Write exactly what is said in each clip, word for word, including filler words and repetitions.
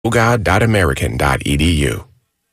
god dot american dot e d u.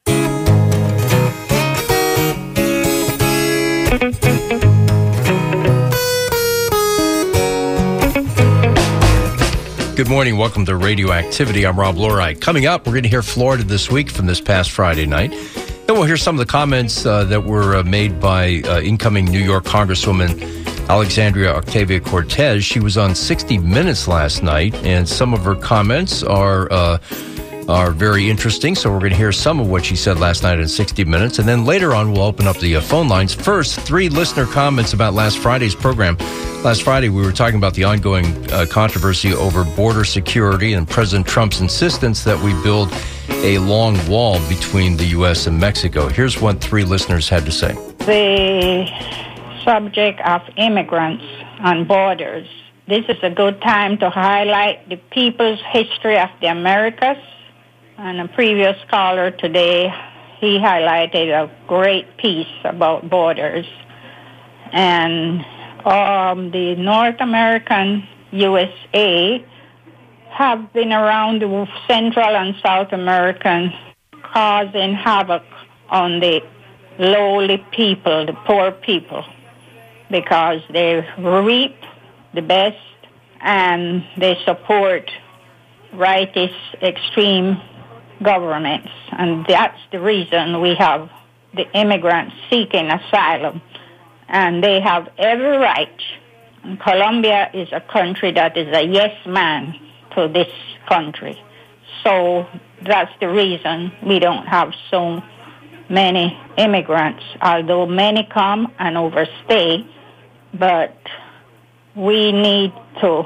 Good morning. Welcome to Radioactivity. I'm Rob Lorite. Coming up, we're going to hear Florida this week from this past Friday night. Then we'll hear some of the comments uh, that were uh, made by uh, incoming New York Congresswoman Alexandria Ocasio-Cortez. She was on sixty minutes last night, and some of her comments are uh, are very interesting. So we're going to hear some of what she said last night in sixty minutes. And then later on, we'll open up the uh, phone lines. First, three listener comments about last Friday's program. Last Friday, we were talking about the ongoing uh, controversy over border security and President Trump's insistence that we build a long wall between the U S and Mexico. Here's what three listeners had to say. The subject of immigrants on borders. This is a good time to highlight the people's history of the Americas. And a previous caller today, he highlighted a great piece about borders. And um, the North American U S A have been around the Central and South American, causing havoc on the lowly people, the poor people, because they reap the best and they support rightist extreme governments. And that's the reason we have the immigrants seeking asylum. And they have every right. And Colombia is a country that is a yes man to this country. So that's the reason we don't have so many immigrants, although many come and overstay. But we need to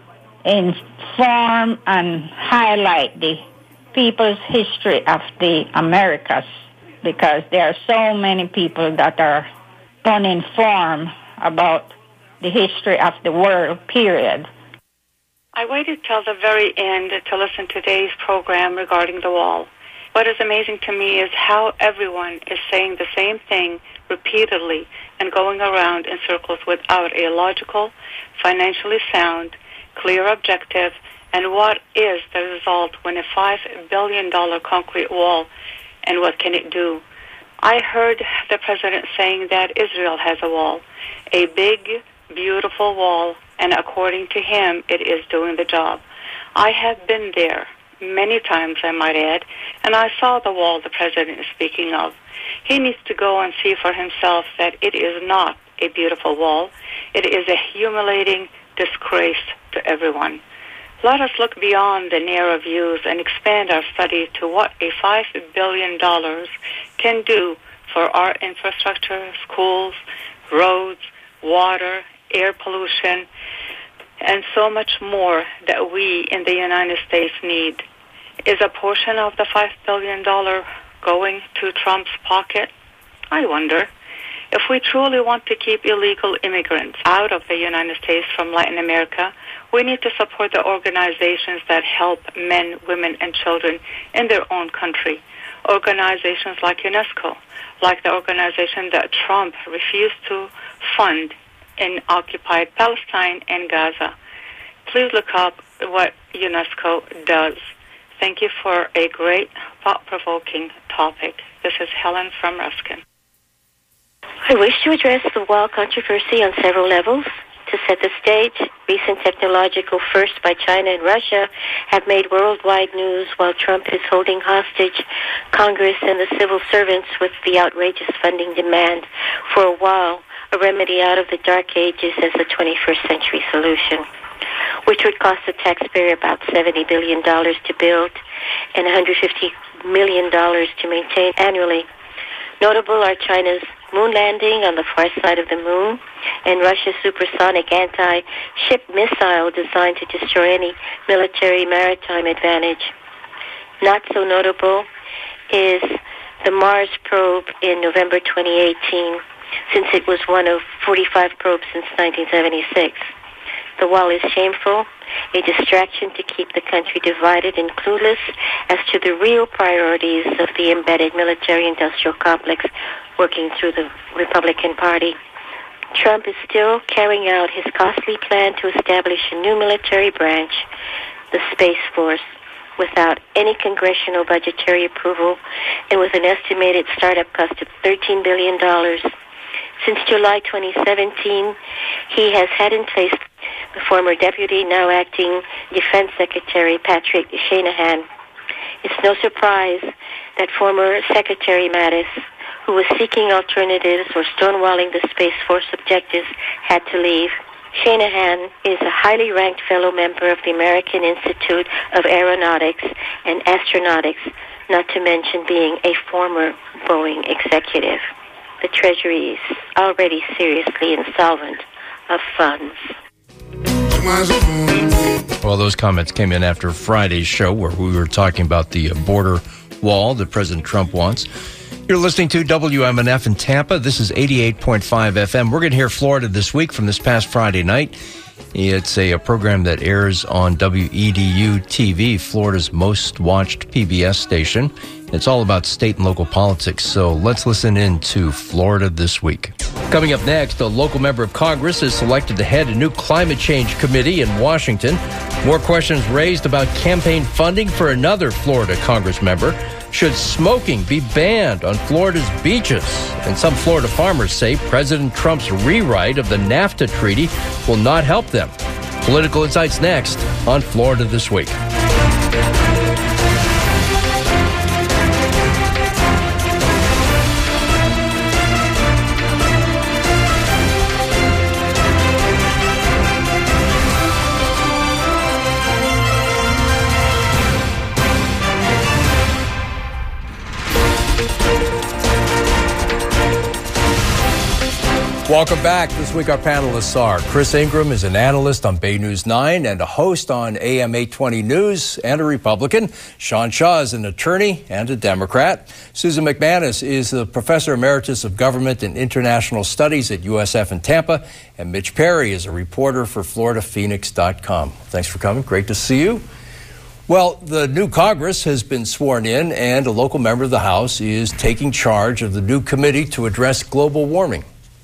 inform and highlight the people's history of the Americas, because there are so many people that are uninformed about the history of the world, period. I waited till the very end to listen to today's program regarding the wall. What is amazing to me is how everyone is saying the same thing repeatedly and going around in circles without a logical, financially sound, clear objective, and what is the result when a five billion dollars concrete wall, and what can it do? I heard the president saying that Israel has a wall, a big, beautiful wall, and according to him, it is doing the job. I have been there many times, I might add, and I saw the wall the president is speaking of. He needs to go and see for himself that it is not a beautiful wall. It is a humiliating disgrace to everyone. Let us look beyond the narrow views and expand our study to what a five billion dollars can do for our infrastructure, schools, roads, water, air pollution, and so much more that we in the United States need. Is a portion of the five billion dollars going to Trump's pocket? I wonder. If we truly want to keep illegal immigrants out of the United States from Latin America, we need to support the organizations that help men, women, and children in their own country. Organizations like UNESCO, like the organization that Trump refused to fund in occupied Palestine and Gaza. Please look up what UNESCO does. Thank you for a great, thought-provoking topic. This is Helen from Ruskin. I wish to address the wall controversy on several levels. To set the stage, recent technological firsts by China and Russia have made worldwide news while Trump is holding hostage Congress and the civil servants with the outrageous funding demand for a wall, a remedy out of the dark ages as the twenty-first century solution, which would cost the taxpayer about seventy billion dollars to build and one hundred fifty million dollars to maintain annually. Notable are China's moon landing on the far side of the moon and Russia's supersonic anti-ship missile designed to destroy any military maritime advantage. Not so notable is the Mars probe in November twenty eighteen, since it was one of forty-five probes since nineteen seventy-six. The wall is shameful, a distraction to keep the country divided and clueless as to the real priorities of the embedded military-industrial complex working through the Republican Party. Trump is still carrying out his costly plan to establish a new military branch, the Space Force, without any congressional budgetary approval and with an estimated startup cost of thirteen billion dollars. Since July twenty seventeen, he has had in place the former deputy, now acting Defense Secretary Patrick Shanahan. It's no surprise that former Secretary Mattis, who was seeking alternatives or stonewalling the Space Force objectives, had to leave. Shanahan is a highly ranked fellow member of the American Institute of Aeronautics and Astronautics, not to mention being a former Boeing executive. The Treasury is already seriously insolvent of funds. Well, those comments came in after Friday's show where we were talking about the border wall that President Trump wants. You're listening to W M N F in Tampa. This is eighty-eight point five F M. We're going to hear Florida This Week from this past Friday night. It's a, a program that airs on W E D U T V, Florida's most watched P B S station. It's all about state and local politics, so let's listen in to Florida This Week. Coming up next, a local member of Congress is selected to head a new climate change committee in Washington. More questions raised about campaign funding for another Florida Congress member. Should smoking be banned on Florida's beaches? And some Florida farmers say President Trump's rewrite of the NAFTA treaty will not help them. Political Insights next on Florida This Week. Welcome back. This week our panelists are Chris Ingram is an analyst on Bay News nine and a host on A M eight twenty News and a Republican. Sean Shaw is an attorney and a Democrat. Susan McManus is the professor emeritus of government and international studies at U S F in Tampa. And Mitch Perry is a reporter for Florida Phoenix dot com. Thanks for coming. Great to see you. Well, the new Congress has been sworn in and a local member of the House is taking charge of the new committee to address global warming.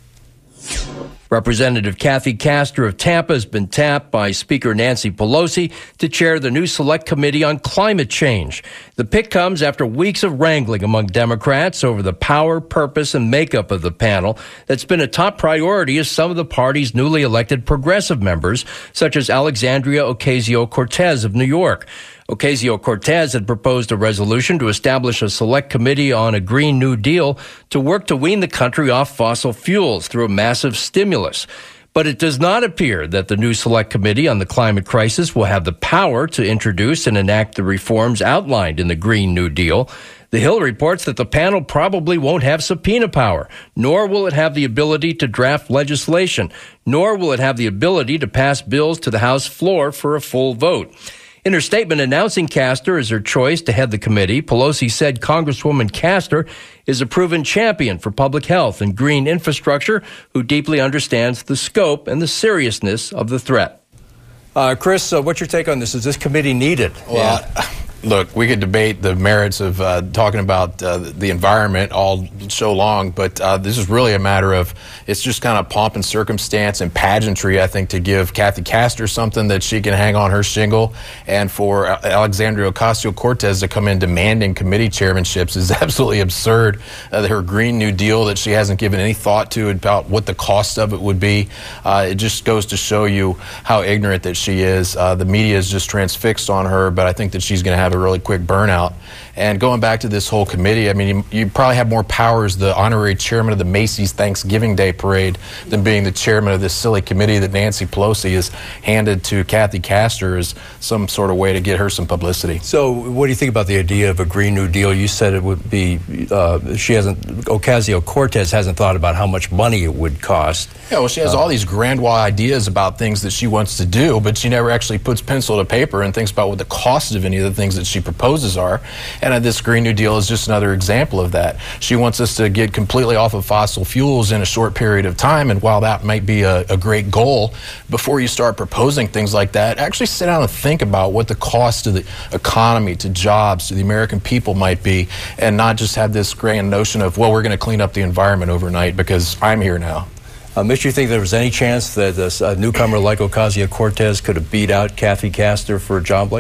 Representative Kathy Castor of Tampa has been tapped by Speaker Nancy Pelosi to chair the new Select Committee on Climate Change. The pick comes after weeks of wrangling among Democrats over the power, purpose, and makeup of the panel that's been a top priority of some of the party's newly elected progressive members, such as Alexandria Ocasio-Cortez of New York. Ocasio-Cortez had proposed a resolution to establish a select committee on a Green New Deal to work to wean the country off fossil fuels through a massive stimulus. But it does not appear that the new select committee on the climate crisis will have the power to introduce and enact the reforms outlined in the Green New Deal. The Hill reports that the panel probably won't have subpoena power, nor will it have the ability to draft legislation, nor will it have the ability to pass bills to the House floor for a full vote. In her statement announcing Castor as her choice to head the committee, Pelosi said Congresswoman Castor is a proven champion for public health and green infrastructure who deeply understands the scope and the seriousness of the threat. Uh, Chris, uh, what's your take on this? Is this committee needed? Well, yeah. Look, we could debate the merits of uh, talking about uh, the environment all so long, but uh, this is really a matter of, it's just kind of pomp and circumstance and pageantry, I think, to give Kathy Castor something that she can hang on her shingle, and for Alexandria Ocasio-Cortez to come in demanding committee chairmanships is absolutely absurd. Uh, her Green New Deal that she hasn't given any thought to about what the cost of it would be, uh, it just goes to show you how ignorant that she is. Uh, the media is just transfixed on her, but I think that she's going to have a really quick burnout. And going back to this whole committee, I mean, you, you probably have more power as the honorary chairman of the Macy's Thanksgiving Day Parade than being the chairman of this silly committee that Nancy Pelosi has handed to Kathy Castor as some sort of way to get her some publicity. So what do you think about the idea of a Green New Deal? You said it would be, uh, she hasn't, Ocasio-Cortez hasn't thought about how much money it would cost. Yeah, well, she has uh, all these grand ideas about things that she wants to do, but she never actually puts pencil to paper and thinks about what the cost of any of the things that she proposes are. And uh, this Green New Deal is just another example of that. She wants us to get completely off of fossil fuels in a short period of time, and while that might be a, a great goal, before you start proposing things like that, actually sit down and think about what the cost to the economy, to jobs, to the American people might be, and not just have this grand notion of, well, we're going to clean up the environment overnight because I'm here now. Uh, Mitch, you think there was any chance that a newcomer like Ocasio-Cortez could have beat out Kathy Castor for a job like this?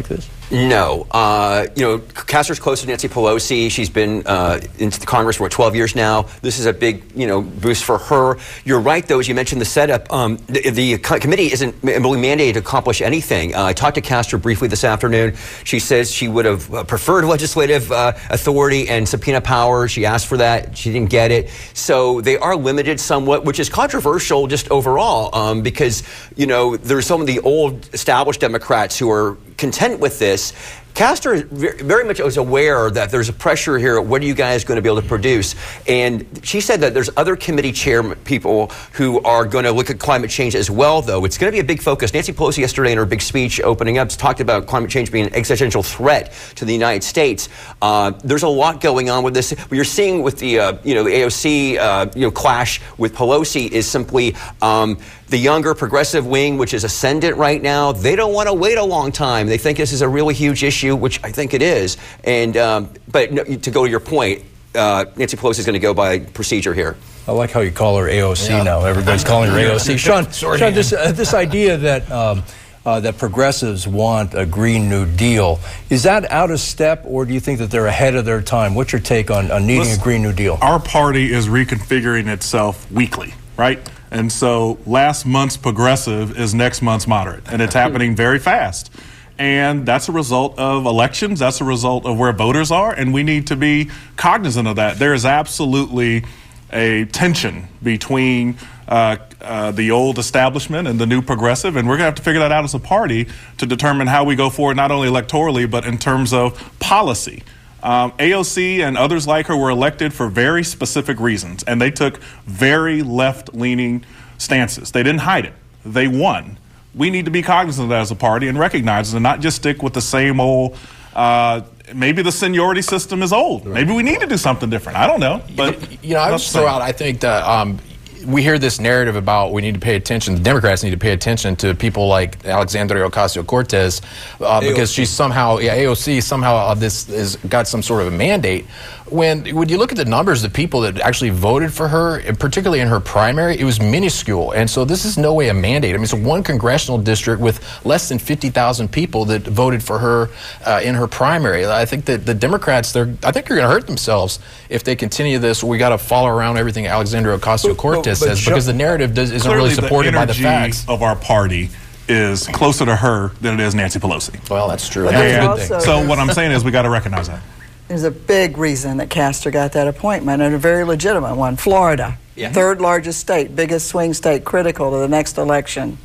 No. Uh, you know, Castor's close to Nancy Pelosi. She's been uh, into the Congress for what, twelve years now. This is a big, you know, boost for her. You're right, though, as you mentioned the setup. Um, the, the committee isn't really mandated to accomplish anything. Uh, I talked to Castor briefly this afternoon. She says she would have uh, preferred legislative uh, authority and subpoena power. She asked for that. She didn't get it. So they are limited somewhat, which is controversial just overall um, because, you know, there's some of the old established Democrats who are content with this. Castor very much was aware that there's a pressure here. What are you guys going to be able to produce? And she said that there's other committee chair people who are going to look at climate change as well, though. It's going to be a big focus. Nancy Pelosi yesterday in her big speech opening up talked about climate change being an existential threat to the United States. Uh, there's a lot going on with this. What you're seeing with the, uh, you know, the A O C, uh, you know, clash with Pelosi is simply um, the younger progressive wing, which is ascendant right now. They don't want to wait a long time. They think this is a really huge issue, which I think it is. And um, but no, to go to your point, uh, Nancy Pelosi is going to go by procedure here. I like how you call her A O C yeah. now. Everybody's calling her A O C. Sean, Sean this uh, this idea that um, uh, that progressives want a Green New Deal, is that out of step, or do you think that they're ahead of their time? What's your take on, on needing Listen, a Green New Deal? Our party is reconfiguring itself weekly, right? And so last month's progressive is next month's moderate, and it's happening very fast. And that's a result of elections. That's a result of where voters are, and we need to be cognizant of that. There is absolutely a tension between uh, uh, the old establishment and the new progressive, and we're going to have to figure that out as a party to determine how we go forward, not only electorally, but in terms of policy. Um, A O C and others like her were elected for very specific reasons, and they took very left-leaning stances. They didn't hide it. They won. We need to be cognizant of that as a party and recognize it and not just stick with the same old, uh, maybe the seniority system is old. Maybe we need to do something different. I don't know. But You know, I would just throw out, I think that um, we hear this narrative about we need to pay attention, the Democrats need to pay attention to people like Alexandria Ocasio-Cortez uh, because she's somehow, yeah, A O C somehow uh, this has got some sort of a mandate. When when you look at the numbers of people that actually voted for her, and particularly in her primary, it was minuscule. And so this is no way a mandate. I mean, it's one congressional district with less than fifty thousand people that voted for her uh, in her primary. I think that the Democrats, they're I think they're going to hurt themselves if they continue this. We got to follow around everything Alexandria Ocasio-Cortez says because the narrative does, isn't really supported by the facts. Of our party is closer to her than it is Nancy Pelosi. Well, that's true. And That's a good thing. so what I'm saying is we got to recognize that. There's a big reason that Castor got that appointment, and a very legitimate one. Florida, yeah. third largest state, biggest swing state, critical to the next election.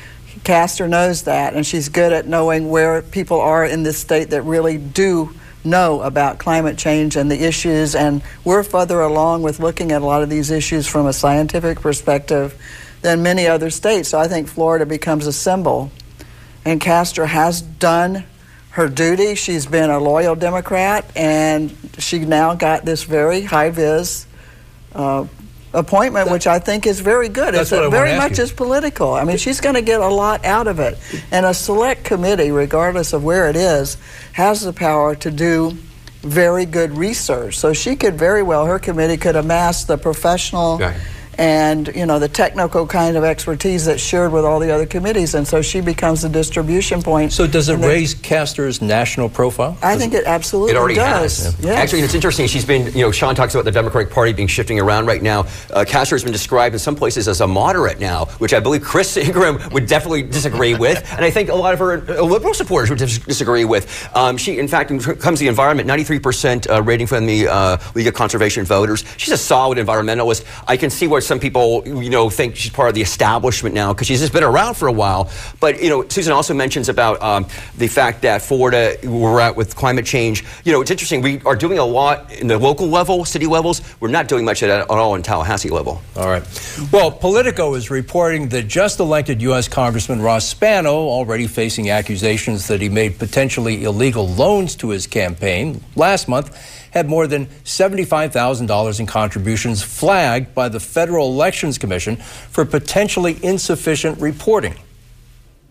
Castor knows that, and she's good at knowing where people are in this state that really do know about climate change and the issues, and we're further along with looking at a lot of these issues from a scientific perspective than many other states. So I think Florida becomes a symbol, and Castor has done her duty. She's been a loyal Democrat, and she now got this very high-vis uh, appointment, which I think is very good. It's a, very much is political. I mean, she's going to get a lot out of it. And a select committee, regardless of where it is, has the power to do very good research. So she could very well, her committee could amass the professional right. and, you know, the technical kind of expertise that's shared with all the other committees, and so she becomes the distribution point. So does it raise Castor's national profile? I think it absolutely it already does. Has. Yes. Actually, it's interesting. She's been, you know, Sean talks about the Democratic Party being shifting around right now. Uh, Castor has been described in some places as a moderate now, which I believe Chris Ingram would definitely disagree with, and I think a lot of her uh, liberal supporters would dis disagree with. Um, she, in fact, when it comes to the environment, ninety-three percent uh, rating from the uh, League of Conservation Voters. She's a solid environmentalist. I can see where some people, you know, think she's part of the establishment now because she's just been around for a while. But, you know, Susan also mentions about um, the fact that Florida, we're at with climate change. You know, it's interesting. We are doing a lot in the local level, city levels. We're not doing much at, at all in Tallahassee level. All right. Well, Politico is reporting that just elected U S Congressman Ross Spano, already facing accusations that he made potentially illegal loans to his campaign last month, had more than seventy-five thousand dollars in contributions flagged by the Federal Elections Commission for potentially insufficient reporting.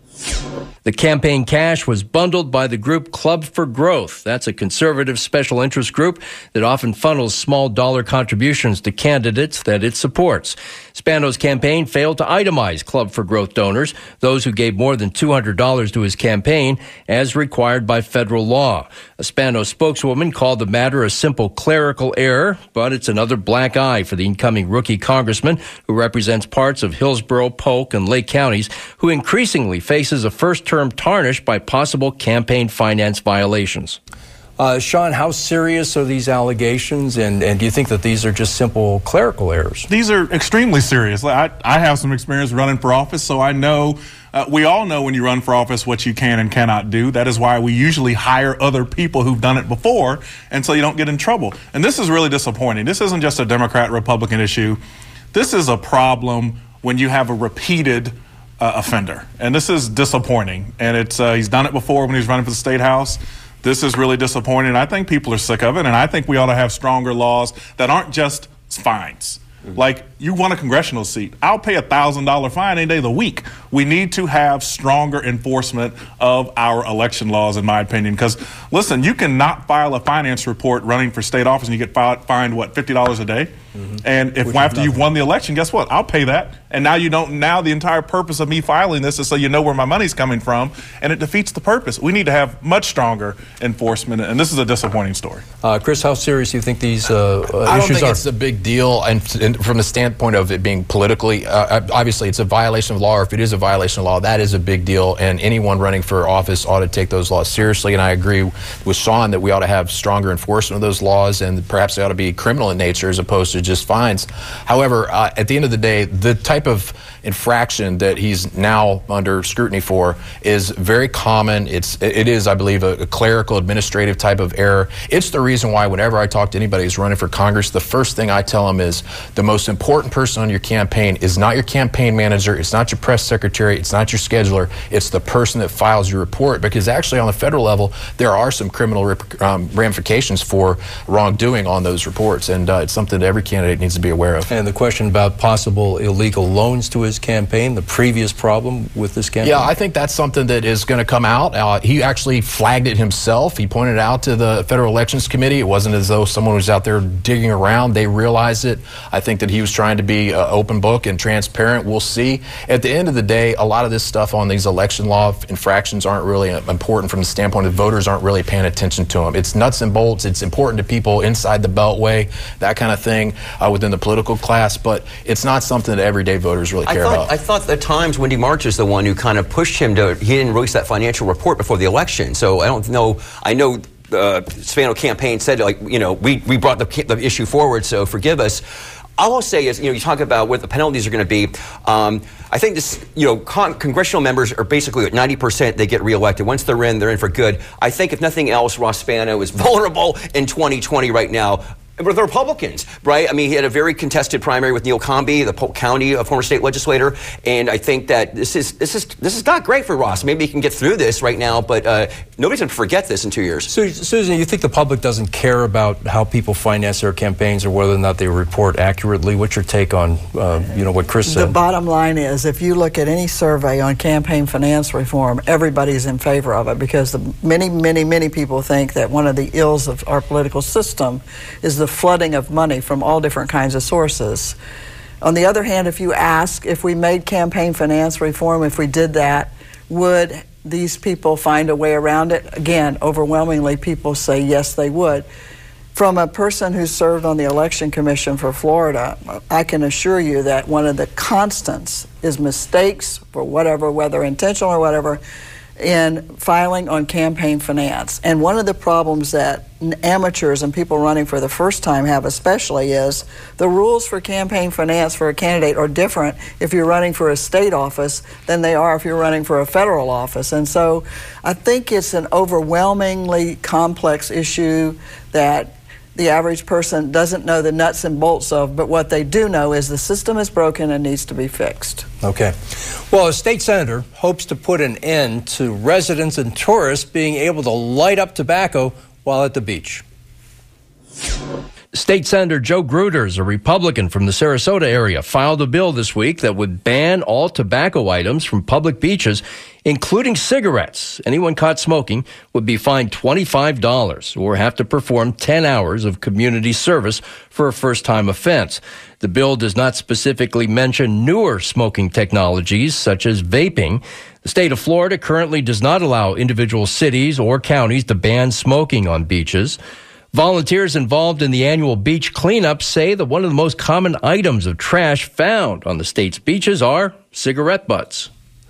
The campaign cash was bundled by the group Club for Growth. That's a conservative special interest group that often funnels small dollar contributions to candidates that it supports. Spano's campaign failed to itemize Club for Growth donors, those who gave more than two hundred dollars to his campaign, as required by federal law. A Spano spokeswoman called the matter a simple clerical error, but it's another black eye for the incoming rookie congressman who represents parts of Hillsborough, Polk, and Lake counties, who increasingly faces a first-term tarnished by possible campaign finance violations. Uh, Sean, how serious are these allegations, and, and do you think that these are just simple clerical errors? These are extremely serious. I, I have some experience running for office, so I know, uh, we all know when you run for office what you can and cannot do. That is why we usually hire other people who've done it before, and so you don't get in trouble. And this is really disappointing. This isn't just a Democrat-Republican issue. This is a problem when you have a repeated Uh, offender, and this is disappointing. And it's uh, he's done it before when he was running for the state house. This is really disappointing. I think people are sick of it, and I think we ought to have stronger laws that aren't just fines. Mm-hmm. Like, you want a congressional seat, I'll pay a thousand dollar fine any day of the week. We need to have stronger enforcement of our election laws, in my opinion, because listen, you cannot file a finance report running for state office and you get fi- fined what, fifty dollars a day. Mm-hmm. And if Which after you've won the election, guess what? I'll pay that. And now you don't. Now the entire purpose of me filing this is so you know where my money's coming from, and it defeats the purpose. We need to have much stronger enforcement, and this is a disappointing story. Uh, Chris, how serious do you think these uh, uh, I don't issues think are? It's a big deal, and, and from the standpoint of it being politically, uh, obviously it's a violation of law, or if it is a violation of law, that is a big deal, and anyone running for office ought to take those laws seriously. And I agree with Sean that we ought to have stronger enforcement of those laws, and perhaps they ought to be criminal in nature as opposed to just fines. However, uh, at the end of the day, the type of infraction that he's now under scrutiny for is very common. It's it is, I believe, a, a clerical administrative type of error. It's the reason why whenever I talk to anybody who's running for Congress, the first thing I tell them is the most important person on your campaign is not your campaign manager, it's not your press secretary, it's not your scheduler, it's the person that files your report, because actually on the federal level there are some criminal rip, um, ramifications for wrongdoing on those reports, and uh, it's something that every candidate needs to be aware of. And the question about possible illegal loans to his campaign, the previous problem with this campaign? Yeah, I think that's something that is going to come out. Uh, he actually flagged it himself. He pointed it out to the Federal Elections Committee. It wasn't as though someone was out there digging around. They realized it. I think that he was trying to be uh, open book and transparent. We'll see. At the end of the day, a lot of this stuff on these election law infractions aren't really important from the standpoint that voters aren't really paying attention to them. It's nuts and bolts. It's important to people inside the Beltway, that kind of thing, uh, within the political class, but it's not something that everyday voters really care I thought, about. I thought at times Wendy March is the one who kind of pushed him to, he didn't release that financial report before the election. So I don't know, I know the Spano campaign said, like, you know, we, we brought the, the issue forward, so forgive us. All I'll say is, you know, you talk about what the penalties are going to be. Um, I think this, you know, con- congressional members are basically at ninety percent they get reelected. Once they're in, they're in for good. I think if nothing else, Ross Spano is vulnerable in twenty twenty right now. With the Republicans, right? I mean, he had a very contested primary with Neil Comby, the Polk County, a former state legislator, and I think that this is this is this is not great for Ross. Maybe he can get through this right now, but uh, nobody's going to forget this in two years. So, Susan, you think the public doesn't care about how people finance their campaigns or whether or not they report accurately? What's your take on, uh, you know, what Chris said? The bottom line is, if you look at any survey on campaign finance reform, everybody's in favor of it, because the many, many, many people think that one of the ills of our political system is the flooding of money from all different kinds of sources. On the other hand, if you ask if we made campaign finance reform, if we did that, would these people find a way around it? Again, overwhelmingly people say yes, they would. From a person who served on the Election Commission for Florida, I can assure you that one of the constants is mistakes for whatever, whether intentional or whatever, in filing on campaign finance. And one of the problems that amateurs and people running for the first time have especially is the rules for campaign finance for a candidate are different if you're running for a state office than they are if you're running for a federal office. And so I think it's an overwhelmingly complex issue that the average person doesn't know the nuts and bolts of, but what they do know is the system is broken and needs to be fixed. Okay. Well, a state senator hopes to put an end to residents and tourists being able to light up tobacco while at the beach. State Senator Joe Gruters, a Republican from the Sarasota area, filed a bill this week that would ban all tobacco items from public beaches, including cigarettes. Anyone caught smoking would be fined twenty-five dollars or have to perform ten hours of community service for a first-time offense. The bill does not specifically mention newer smoking technologies such as vaping. The state of Florida currently does not allow individual cities or counties to ban smoking on beaches. Volunteers involved in the annual beach cleanup say that one of the most common items of trash found on the state's beaches are cigarette butts.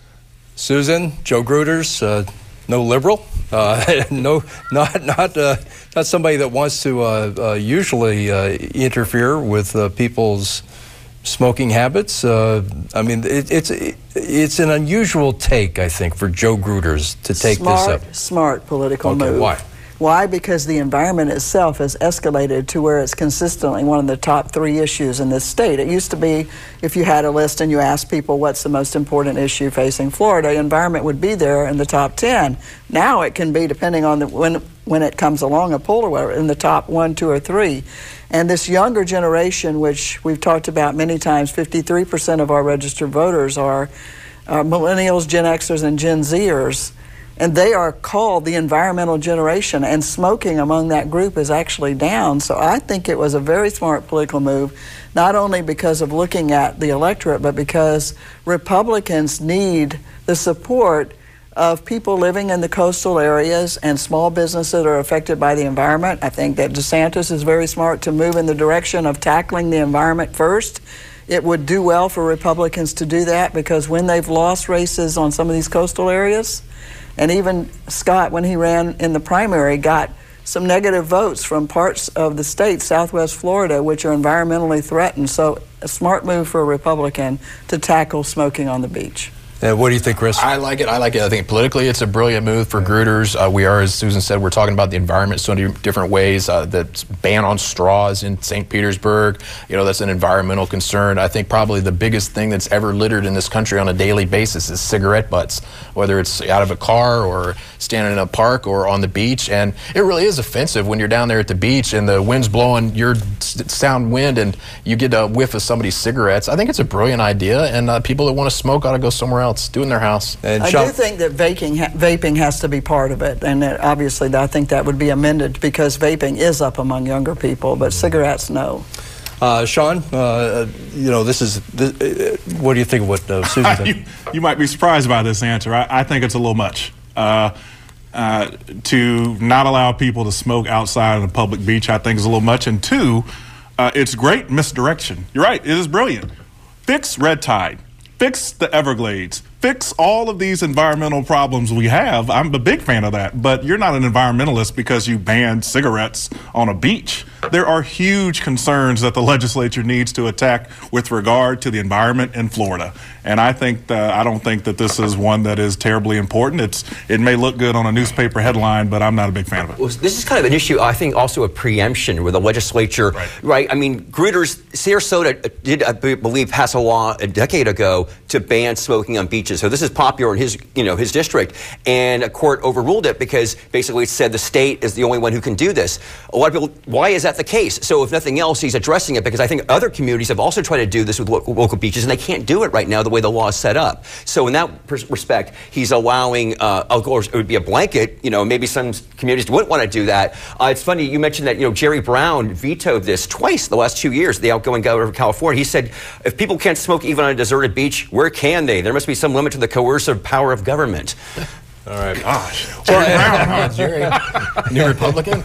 Susan, Joe Gruters, uh, no liberal, uh, no, not not uh, not somebody that wants to uh, uh, usually uh, interfere with uh, people's smoking habits. Uh, I mean, it, it's it, it's an unusual take, I think, for Joe Gruters to take smart, this up. Smart political okay, move. Why? Why? Because the environment itself has escalated to where it's consistently one of the top three issues in this state. It used to be, if you had a list and you asked people what's the most important issue facing Florida, environment would be there in the top ten. Now it can be, depending on the, when when it comes along a poll or whatever, in the top one, two, or three. And this younger generation, which we've talked about many times, fifty-three percent of our registered voters are uh, millennials, Gen Xers, and Gen Zers. And they are called the environmental generation, and smoking among that group is actually down. So I think it was a very smart political move, not only because of looking at the electorate, but because Republicans need the support of people living in the coastal areas and small businesses that are affected by the environment. I think that DeSantis is very smart to move in the direction of tackling the environment first. It would do well for Republicans to do that, because when they've lost races on some of these coastal areas, and even Scott, when he ran in the primary, got some negative votes from parts of the state, Southwest Florida, which are environmentally threatened. So a smart move for a Republican to tackle smoking on the beach. Uh, what do you think, Chris? I like it. I like it. I think politically it's a brilliant move for Gruters. Uh, we are, as Susan said, we're talking about the environment so many different ways. Uh, the ban on straws in Saint Petersburg, you know, that's an environmental concern. I think probably the biggest thing that's ever littered in this country on a daily basis is cigarette butts, whether it's out of a car or standing in a park or on the beach. And it really is offensive when you're down there at the beach and the wind's blowing your sound wind and you get a whiff of somebody's cigarettes. I think it's a brilliant idea, and uh, people that want to smoke ought to go somewhere else. Do in their house. And I do think that vaping, ha- vaping has to be part of it, and it, obviously I think that would be amended, because vaping is up among younger people, but cigarettes, no. Uh, Sean, uh, you know, this is, this, uh, what do you think of what uh, Susan said? you, you might be surprised by this answer. I, I think it's a little much. Uh, uh, to not allow people to smoke outside on a public beach, I think is a little much. And two, uh, it's great misdirection. You're right, it is brilliant. Fix red tide. Fix the Everglades. Fix all of these environmental problems we have. I'm a big fan of that, but you're not an environmentalist because you banned cigarettes on a beach. There are huge concerns that the legislature needs to attack with regard to the environment in Florida. And I think that, I don't think that this is one that is terribly important. It's It may look good on a newspaper headline, but I'm not a big fan of it. Well, this is kind of an issue, I think, also of preemption with the legislature, right? right? I mean, Gruters, Sarasota did, I believe, pass a law a decade ago to ban smoking on beaches. So this is popular in his, you know, his district, and a court overruled it because basically it said the state is the only one who can do this. A lot of people, why is that the case? So if nothing else, he's addressing it because I think other communities have also tried to do this with local, local beaches, and they can't do it right now the way the law is set up. So in that respect, he's allowing, uh, of course, it would be a blanket. You know, maybe some communities wouldn't want to do that. Uh, it's funny you mentioned that. You know, Jerry Brown vetoed this twice the last two years. The outgoing governor of California, he said, if people can't smoke even on a deserted beach, where can they? There must be some limit to the coercive power of government. All right. Gosh. Well, Jerry, new Republican?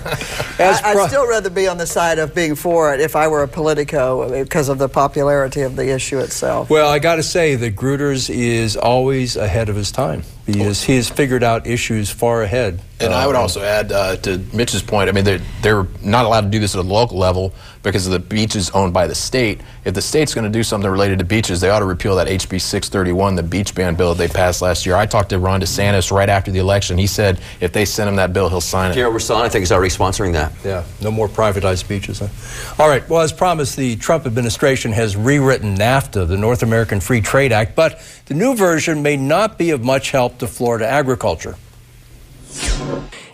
I, I'd still rather be on the side of being for it if I were a Politico, because of the popularity of the issue itself. Well, I got to say that Gruters is always ahead of his time. He, is, he has figured out issues far ahead. And I would also add uh, to Mitch's point, I mean, they're, they're not allowed to do this at a local level because of the beaches owned by the state. If the state's going to do something related to beaches, they ought to repeal that H B six thirty-one, the beach ban bill they passed last year. I talked to Ron DeSantis right after the election. He said if they send him that bill, he'll sign it. Gary Rasan, I think, is already sponsoring that. Yeah, no more privatized beaches. Huh? All right, well, as promised, the Trump administration has rewritten NAFTA, the North American Free Trade Act, but the new version may not be of much help to Florida agriculture.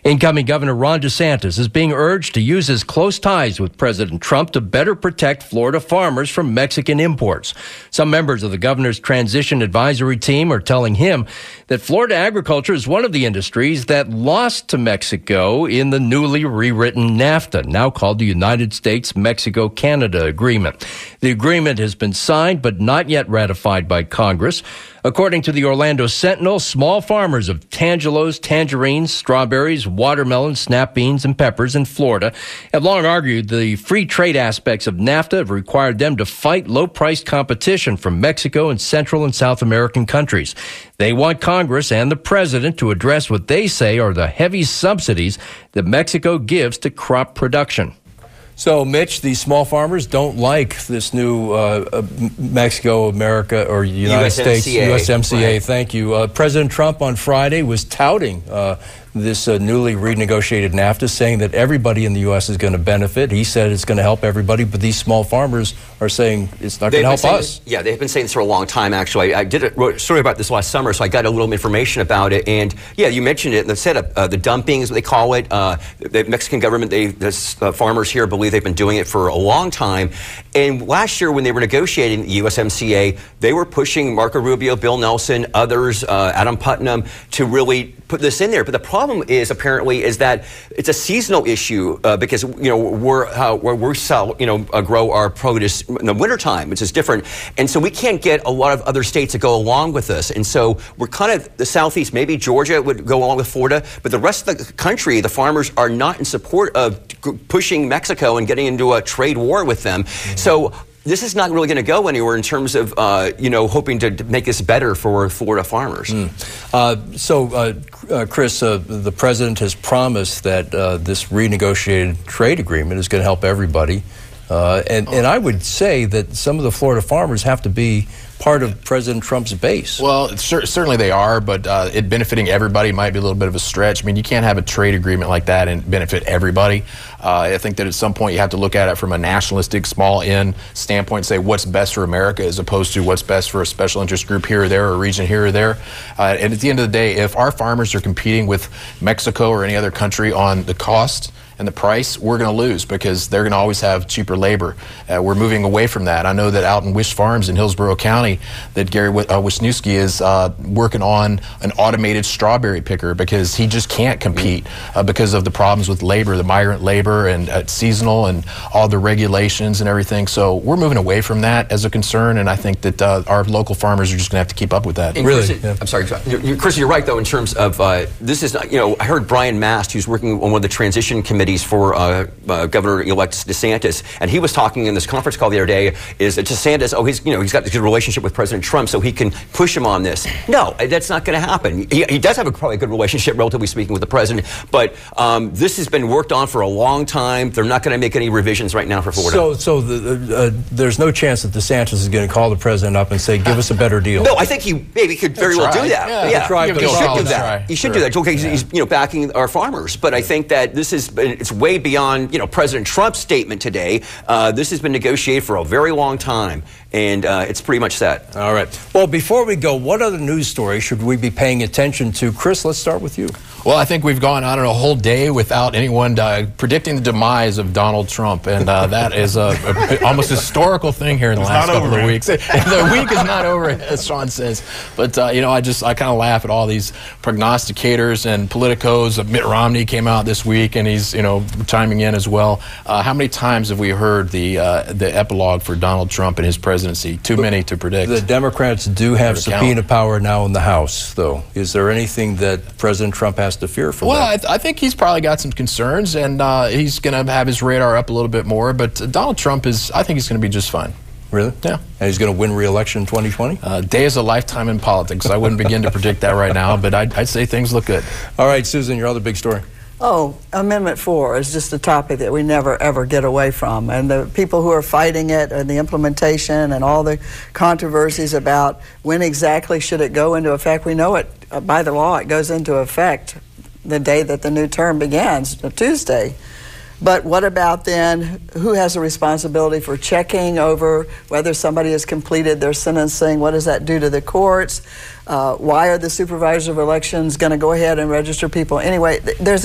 Incoming Governor Ron DeSantis is being urged to use his close ties with President Trump to better protect Florida farmers from Mexican imports. Some members of the governor's transition advisory team are telling him that Florida agriculture is one of the industries that lost to Mexico in the newly rewritten NAFTA, now called the United States-Mexico-Canada Agreement. The agreement has been signed but not yet ratified by Congress. According to the Orlando Sentinel, small farmers of tangelos, tangerines, strawberries, watermelons, snap beans, and peppers in Florida have long argued the free trade aspects of NAFTA have required them to fight low-priced competition from Mexico and Central and South American countries. They want Congress and the president to address what they say are the heavy subsidies that Mexico gives to crop production. So, Mitch, these small farmers don't like this new uh, uh, Mexico, America, or United U S M C A. States, U S M C A, Right. thank you. Uh, President Trump on Friday was touting uh, this uh, newly renegotiated NAFTA, saying that everybody in the U S is going to benefit. He said it's going to help everybody, but these small farmers are saying it's not going to help saying, us. Yeah, they've been saying this for a long time, actually. I, I did a, wrote a story about this last summer, so I got a little information about it. And, yeah, you mentioned it in the setup. Uh, the dumping is what they call it. Uh, the Mexican government, they, the uh, farmers here believe they've been doing it for a long time. And last year, when they were negotiating the U S M C A, they were pushing Marco Rubio, Bill Nelson, others, uh, Adam Putnam, to really put this in there. But the problem is, apparently, is that it's a seasonal issue uh, because, you know, we're, uh, where we sell, you know, uh, grow our produce in the wintertime, which is different. And so we can't get a lot of other states to go along with us. And so we're kind of the Southeast, maybe Georgia would go along with Florida, but the rest of the country, the farmers are not in support of pushing Mexico and getting into a trade war with them. Mm-hmm. So this is not really going to go anywhere in terms of, uh, you know, hoping to make this better for Florida farmers. Mm. Uh, so, uh, uh, Chris, uh, the president has promised that uh, this renegotiated trade agreement is going to help everybody. Uh, and, and I would say that some of the Florida farmers have to be part of President Trump's base. Well, cer- certainly they are, but uh, it benefiting everybody might be a little bit of a stretch. I mean, you can't have a trade agreement like that and benefit everybody. Uh, I think that at some point you have to look at it from a nationalistic, small N standpoint, say what's best for America as opposed to what's best for a special interest group here or there or a region here or there. Uh, and at the end of the day, if our farmers are competing with Mexico or any other country on the cost and the price, we're going to lose because they're going to always have cheaper labor. Uh, we're moving away from that. I know that out in Wish Farms in Hillsborough County that Gary uh, Wisniewski is uh, working on an automated strawberry picker because he just can't compete uh, because of the problems with labor, the migrant labor and uh, seasonal and all the regulations and everything. So we're moving away from that as a concern, and I think that uh, our local farmers are just going to have to keep up with that. And really? Chris, Yeah. I'm sorry, you're, Chris, you're right, though, in terms of uh, this is, you know, I heard Brian Mast, who's working on one of the transition committees for uh, uh, Governor-elect DeSantis, and he was talking in this conference call the other day, is that DeSantis, oh, he's, you know, he's got a good relationship with President Trump, so he can push him on this. No, that's not going to happen. He, he does have a probably a good relationship, relatively speaking, with the president, but um, this has been worked on for a long time. They're not going to make any revisions right now for Florida. So, so the, uh, there's no chance that DeSantis is going to call the president up and say, give us a better deal. No, I think he maybe could very well do that. Yeah, yeah. try, he but should I'll do that. try. He should Sure. do that. Okay, he's, Yeah. he's you know backing our farmers, but I think that this is it's way beyond you know President Trump's statement today. Uh, this has been negotiated for a very long time, and uh, it's pretty much set. All right. Well, before we go, what other news stories should we be paying attention to? Chris, let's start with you. Well, I think we've gone, I don't know, a whole day without anyone uh, predicting the demise of Donald Trump, and uh, that is a, a almost historical thing here in the It's last not couple over, of man. weeks. The week is not over, as Sean says. But, uh, you know, I just, I kind of laugh at all these prognosticators and politicos. Mitt Romney came out this week, and he's, you know, chiming in as well. Uh, how many times have we heard the uh, the epilogue for Donald Trump and his presidency? Too many to predict. The Democrats do have Or to subpoena count. power now in the House, though. Is there anything that President Trump has to fear from Well, that? I, th- I think he's probably got some concerns, and uh, he's going to have his radar up a little bit more. But uh, Donald Trump is, I think he's going to be just fine. Really? Yeah. And he's going to win re-election in twenty twenty? Uh, day is a lifetime in politics. I wouldn't begin to predict that right now, but I'd, I'd say things look good. All right, Susan, your other big story. Oh, Amendment four is just a topic that we never, ever get away from. And the people who are fighting it and the implementation and all the controversies about when exactly should it go into effect, we know it, uh, by the law, it goes into effect the day that the new term begins, Tuesday. But what about then who has a responsibility for checking over whether somebody has completed their sentencing? What does that do to the courts? Uh, why are the supervisors of elections going to go ahead and register people? Anyway, th- there's an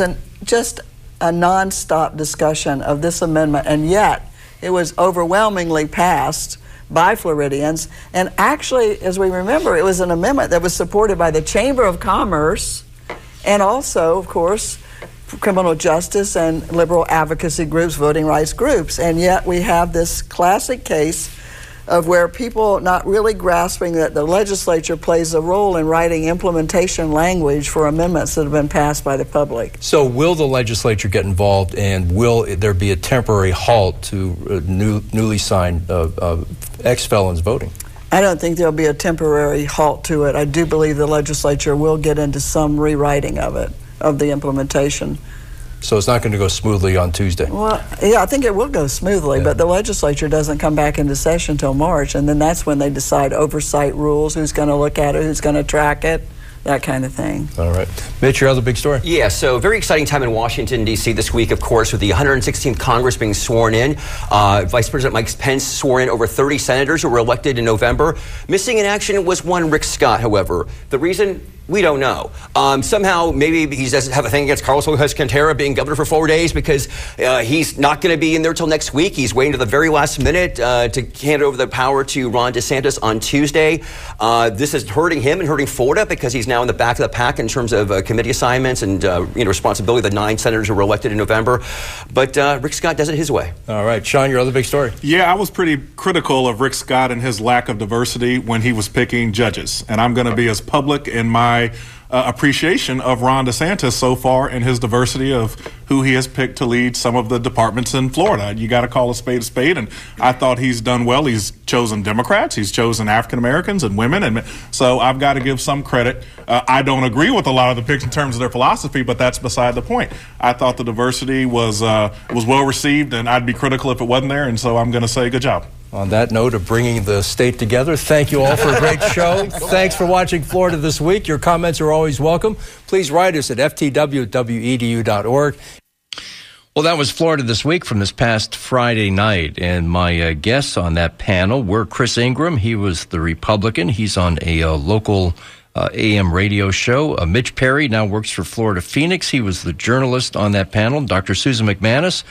just a nonstop discussion of this amendment, and yet it was overwhelmingly passed by Floridians. And actually, as we remember, it was an amendment that was supported by the Chamber of Commerce and also, of course, criminal justice and liberal advocacy groups, voting rights groups. And yet we have this classic case of where people not really grasping that the legislature plays a role in writing implementation language for amendments that have been passed by the public. So will the legislature get involved, and will there be a temporary halt to uh, new, newly signed uh, uh, ex-felons voting? I don't think there'll be a temporary halt to it. I do believe the legislature will get into some rewriting of it, of the implementation. So it's not going to go smoothly on Tuesday? Well, yeah, I think it will go smoothly, yeah. But the legislature doesn't come back into session until March, and then that's when they decide oversight rules, who's going to look at it, who's going to track it, that kind of thing. All right. Mitch, your other big story? Yeah, so very exciting time in Washington, D C this week, of course, with the one hundred sixteenth Congress being sworn in. Uh, Vice President Mike Pence swore in over thirty senators who were elected in November. Missing in action was one Rick Scott, however. The reason? We don't know. Um, somehow, maybe he doesn't have a thing against Carlos Alcantara being governor for four days because uh, he's not going to be in there till next week. He's waiting to the very last minute uh, to hand over the power to Ron DeSantis on Tuesday. Uh, this is hurting him and hurting Florida because he's now in the back of the pack in terms of uh, committee assignments and uh, you know, responsibility of the nine senators who were elected in November. But uh, Rick Scott does it his way. All right. Sean, your other big story. Yeah, I was pretty critical of Rick Scott and his lack of diversity when he was picking judges. And I'm going to be as public in my Uh, appreciation of Ron DeSantis so far in his diversity of who he has picked to lead some of the departments in Florida. You got to call a spade a spade, and I thought he's done well. He's chosen Democrats, he's chosen African Americans and women, and so I've got to give some credit. Uh, I don't agree with a lot of the picks in terms of their philosophy, but that's beside the point. I thought the diversity was uh, was well received, and I'd be critical if it wasn't there, and so I'm going to say good job. On that note of bringing the state together, thank you all for a great show. Thanks for watching Florida This Week. Your comments are always welcome. Please write us at f t w at w e d u dot org. Well, that was Florida This Week from this past Friday night. And my uh, guests on that panel were Chris Ingram. He was the Republican. He's on a uh, local uh, A M radio show. Uh, Mitch Perry now works for Florida Phoenix. He was the journalist on that panel. Doctor Susan McManus,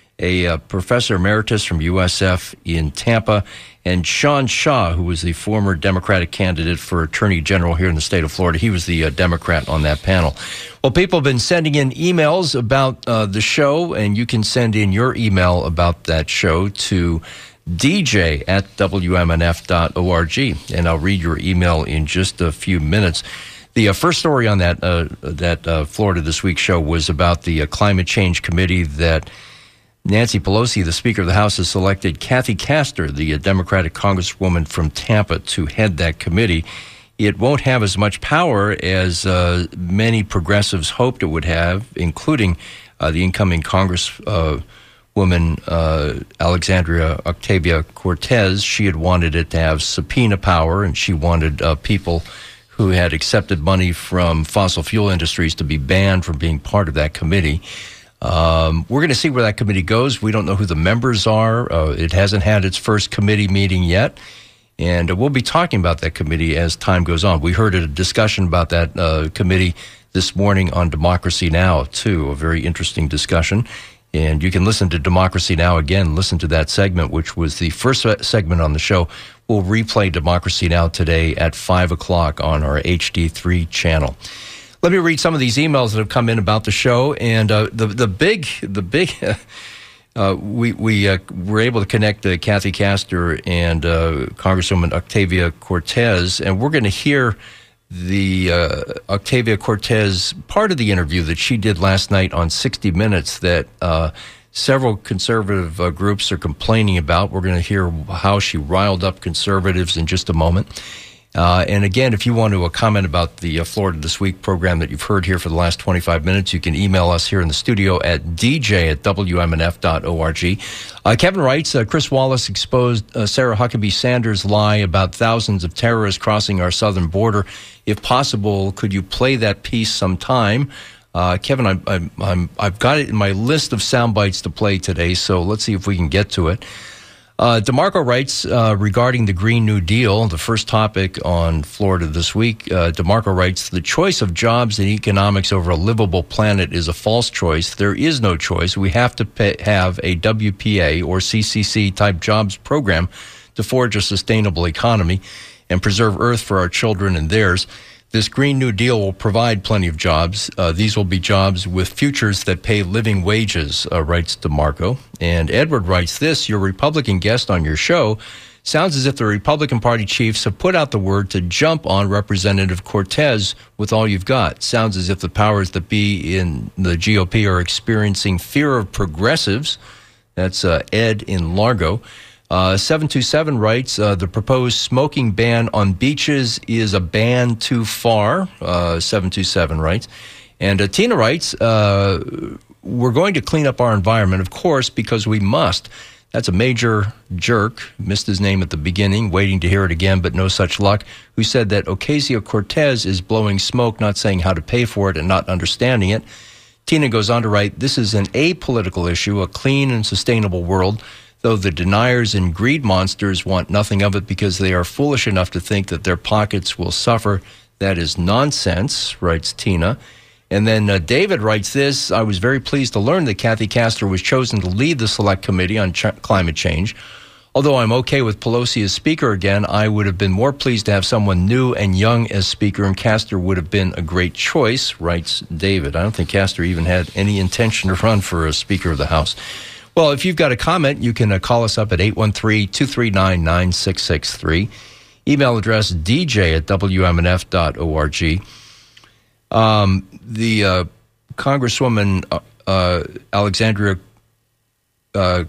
a uh, professor emeritus from U S F in Tampa, and Sean Shaw, who was the former Democratic candidate for Attorney General here in the state of Florida. He was the uh, Democrat on that panel. Well, people have been sending in emails about uh, the show, and you can send in your email about that show to d j at w m n f dot org, and I'll read your email in just a few minutes. The uh, first story on that, uh, that uh, Florida This Week show was about the uh, Climate Change Committee that Nancy Pelosi, the Speaker of the House, has selected Kathy Castor, the Democratic Congresswoman from Tampa, to head that committee. It won't have as much power as uh, many progressives hoped it would have, including uh, the incoming Congresswoman uh, uh, Alexandria Ocasio-Cortez. She had wanted it to have subpoena power, and she wanted uh, people who had accepted money from fossil fuel industries to be banned from being part of that committee. Um, we're going to see where that committee goes. We don't know who the members are. Uh, it hasn't had its first committee meeting yet. And uh, we'll be talking about that committee as time goes on. We heard a discussion about that uh, committee this morning on Democracy Now! Too, a very interesting discussion. And you can listen to Democracy Now! Again, listen to that segment, which was the first segment on the show. We'll replay Democracy Now! Today at five o'clock on our H D three channel. Let me read some of these emails that have come in about the show, and uh, the the big the big uh, we we uh, were able to connect uh, Kathy Castor and uh, Congresswoman Ocasio-Cortez, and we're going to hear the uh, Ocasio-Cortez part of the interview that she did last night on sixty minutes that uh, several conservative uh, groups are complaining about. We're going to hear how she riled up conservatives in just a moment. Uh, and again, if you want to uh, comment about the uh, Florida This Week program that you've heard here for the last twenty-five minutes, you can email us here in the studio at d j at w m n f dot org. Uh, Kevin writes, uh, Chris Wallace exposed uh, Sarah Huckabee Sanders' lie about thousands of terrorists crossing our southern border. If possible, could you play that piece sometime? Uh, Kevin, I'm, I'm, I'm, I've got it in my list of sound bites to play today, so let's see if we can get to it. Uh, DeMarco writes uh, regarding the Green New Deal, the first topic on Florida this week. Uh, DeMarco writes, the choice of jobs and economics over a livable planet is a false choice. There is no choice. We have to pay, have a W P A or C C C type jobs program to forge a sustainable economy and preserve Earth for our children and theirs. This Green New Deal will provide plenty of jobs. Uh, these will be jobs with futures that pay living wages, uh, writes DeMarco. And Edward writes this, your Republican guest on your show sounds as if the Republican Party chiefs have put out the word to jump on Representative Cortez with all you've got. Sounds as if the powers that be in the G O P are experiencing fear of progressives. That's uh, Ed in Largo. Uh, seven two seven writes, uh, the proposed smoking ban on beaches is a ban too far, uh, seven two seven writes. And uh, Tina writes, uh, we're going to clean up our environment, of course, because we must. That's a major jerk, missed his name at the beginning, waiting to hear it again, but no such luck, who said that Ocasio-Cortez is blowing smoke, not saying how to pay for it and not understanding it. Tina goes on to write, this is an apolitical issue, a clean and sustainable world, though the deniers and greed monsters want nothing of it because they are foolish enough to think that their pockets will suffer. That is nonsense, writes Tina. And then uh, David writes this, I was very pleased to learn that Kathy Castor was chosen to lead the Select Committee on Ch- Climate Change. Although I'm okay with Pelosi as Speaker again, I would have been more pleased to have someone new and young as Speaker, and Castor would have been a great choice, writes David. I don't think Castor even had any intention to run for a Speaker of the House. Well, if you've got a comment, you can uh, call us up at eight one three, two three nine, nine six six three. Email address d j at w m n f dot org. Um, the uh, Congresswoman uh, uh, Alexandria uh,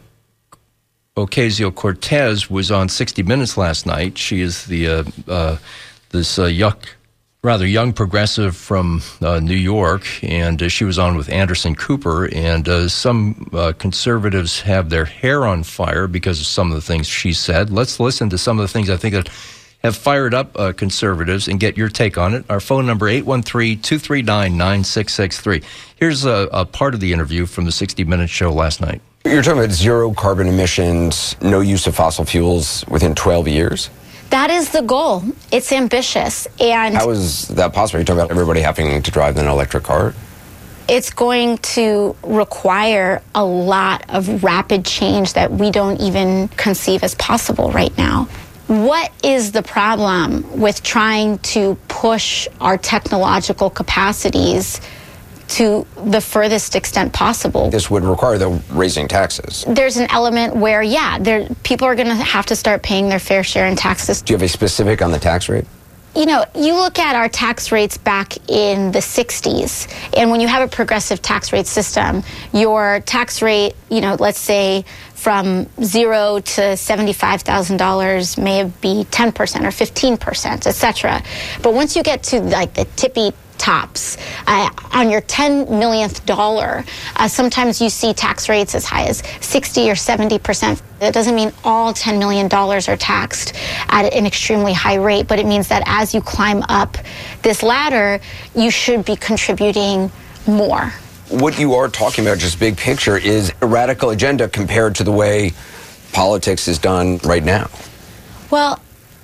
Ocasio-Cortez was on sixty minutes last night. She is the uh, uh, this uh, yuck. rather young progressive from uh, New York, and uh, she was on with Anderson Cooper, and uh, some uh, conservatives have their hair on fire because of some of the things she said. Let's listen to some of the things I think that have fired up uh, conservatives and get your take on it. Our phone number, eight one three, two three nine, nine six six three. Here's a, a part of the interview from the sixty minutes show last night. You're talking about zero carbon emissions, no use of fossil fuels within twelve years? That is the goal. It's ambitious. And how is that possible? You're talking about everybody having to drive an electric car? It's going to require a lot of rapid change that we don't even conceive as possible right now. What is the problem with trying to push our technological capacities to the furthest extent possible? This would require, though, raising taxes. There's an element where, yeah, there, people are going to have to start paying their fair share in taxes. Do you have a specific on the tax rate? You know, you look at our tax rates back in the sixties, and when you have a progressive tax rate system, your tax rate, you know, let's say from zero to seventy-five thousand dollars may be ten percent or fifteen percent, et cetera. But once you get to like the tippy tops, uh, on your ten millionth dollar, uh, sometimes you see tax rates as high as sixty or seventy percent. That doesn't mean all ten million dollars are taxed at an extremely high rate, but it means that as you climb up this ladder, you should be contributing more. What you are talking about, just big picture, is a radical agenda compared to the way politics is done right now. Well,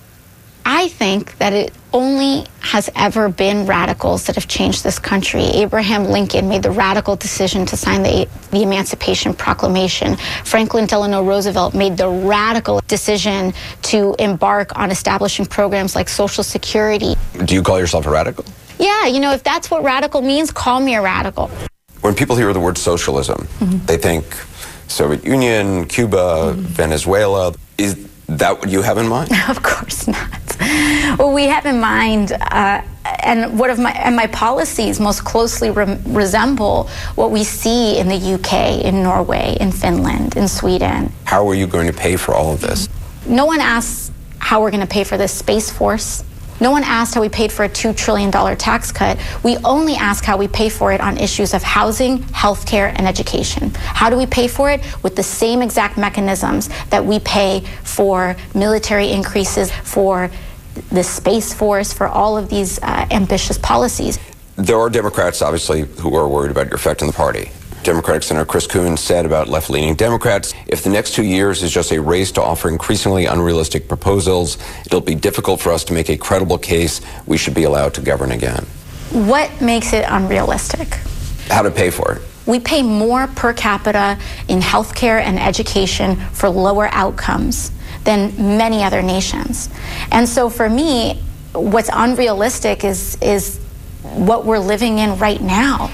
I think that it only has ever been radicals that have changed this country. Abraham Lincoln made the radical decision to sign the, the Emancipation Proclamation. Franklin Delano Roosevelt made the radical decision to embark on establishing programs like Social Security. Do you call yourself a radical? Yeah, you know, if that's what radical means, call me a radical. When people hear the word socialism, mm-hmm. they think Soviet Union, Cuba, mm-hmm. Venezuela. Is that what you have in mind? Of course not. What we have in mind, uh, and what of my and my policies most closely re- resemble what we see in the U K, in Norway, in Finland, in Sweden. How are you going to pay for all of this? No one asks how we're going to pay for this Space Force. No one asked how we paid for a two trillion dollars tax cut. We only ask how we pay for it on issues of housing, healthcare, and education. How do we pay for it? With the same exact mechanisms that we pay for military increases, for the Space Force, for all of these uh, ambitious policies. There are Democrats, obviously, who are worried about your effect on the party. Democratic Senator Chris Coons said about left-leaning Democrats, if the next two years is just a race to offer increasingly unrealistic proposals, it'll be difficult for us to make a credible case we should be allowed to govern again. What makes it unrealistic? How to pay for it. We pay more per capita in healthcare and education for lower outcomes than many other nations. And so for me, what's unrealistic is, is what we're living in right now.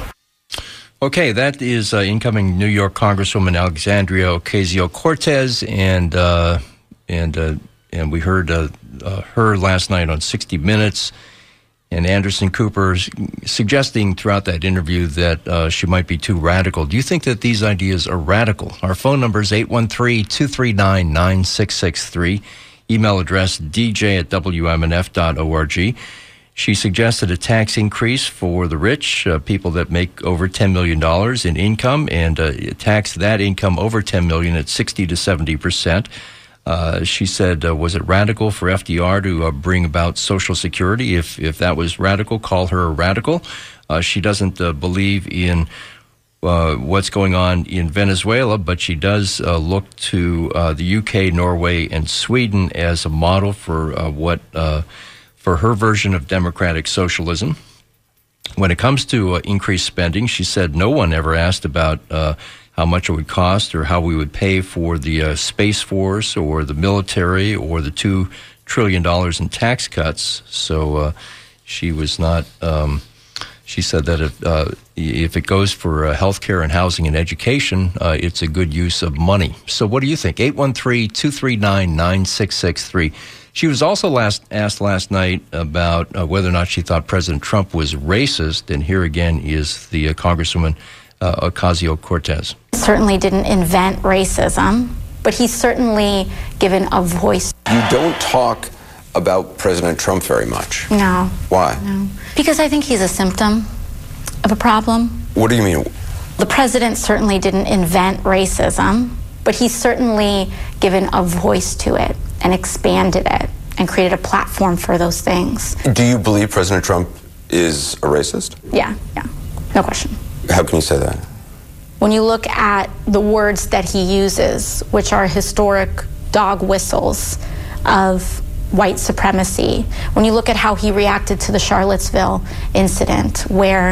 Okay, that is uh, incoming New York Congresswoman Alexandria Ocasio-Cortez, and uh, and uh, and we heard uh, uh, her last night on sixty minutes, and Anderson Cooper suggesting throughout that interview that uh, she might be too radical. Do you think that these ideas are radical? Our phone number is eight one three, two three nine, nine six six three, email address d j at w m n f dot org. She suggested a tax increase for the rich, uh, people that make over ten million dollars in income, and uh, tax that income over ten million dollars at sixty to seventy percent. Uh, she said, uh, was it radical for F D R to uh, bring about Social Security? If if that was radical, call her a radical. Uh, she doesn't uh, believe in uh, what's going on in Venezuela, but she does uh, look to uh, the U K, Norway, and Sweden as a model for uh, what... Uh, for her version of democratic socialism. When it comes to uh, increased spending, she said no one ever asked about uh, how much it would cost or how we would pay for the uh, Space Force or the military or the two trillion dollars in tax cuts. So uh, she was not, um, she said that if, uh, if it goes for uh, health care and housing and education, uh, it's a good use of money. So what do you think? eight one three, two three nine, nine six six three. She was also last asked last night about uh, whether or not she thought President Trump was racist, and here again is the uh, Congresswoman uh, Ocasio-Cortez. Certainly didn't invent racism, but he's certainly given a voice. You don't talk about President Trump very much. No. Why? No. Because I think he's a symptom of a problem. What do you mean? The president certainly didn't invent racism, but he's certainly given a voice to it and expanded it and created a platform for those things. Do you believe President Trump is a racist? Yeah, yeah, no question. How can you say that? When you look at the words that he uses, which are historic dog whistles of white supremacy, when you look at how he reacted to the Charlottesville incident where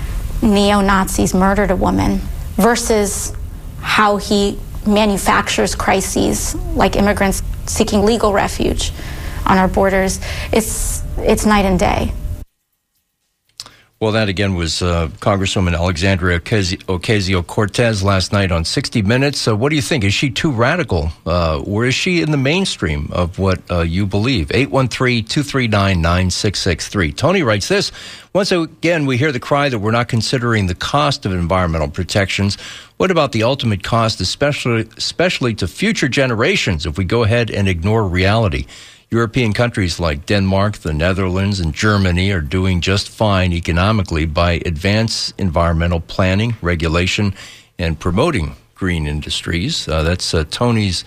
neo-Nazis murdered a woman versus how he manufactures crises like immigrants seeking legal refuge on our borders, it's it's night and day. Well, that again was uh, Congresswoman Alexandria Ocasio-Cortez last night on sixty minutes. So what do you think? Is she too radical? Uh, or is she in the mainstream of what uh, you believe? eight one three, two three nine, nine six six three. Tony writes this. Once again, we hear the cry that we're not considering the cost of environmental protections. What about the ultimate cost, especially, especially to future generations, if we go ahead and ignore reality? European countries like Denmark, the Netherlands, and Germany are doing just fine economically by advanced environmental planning, regulation, and promoting green industries. Uh, that's uh, Tony's